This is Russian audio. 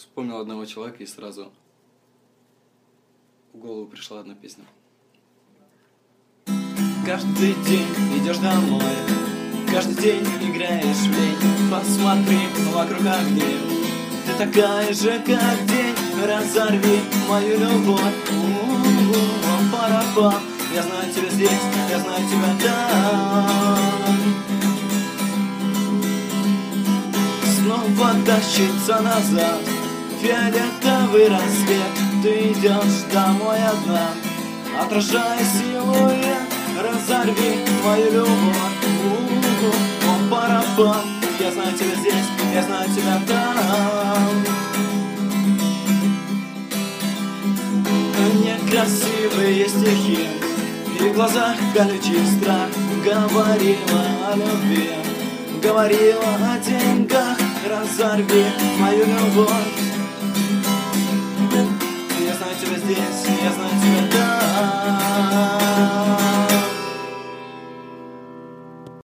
вспомнил одного человека и сразу в голову пришла одна песня. Каждый день идешь домой, каждый день играешь в лень. Посмотри вокруг огней, ты такая же, как день. Разорви мою любовь, пара-па. Я знаю тебя здесь, я знаю тебя там. Снова тащится назад фиолетовый рассвет. Ты идешь домой одна, отражая силуэт. Разорви мою любовь, пара-па. Я знаю тебя здесь, я знаю тебя там. Некрасивые стихи и в глазах колючий страх. Говорила о любви, говорила о деньгах. Разорви мою любовь. Я знаю тебя здесь, я знаю тебя там.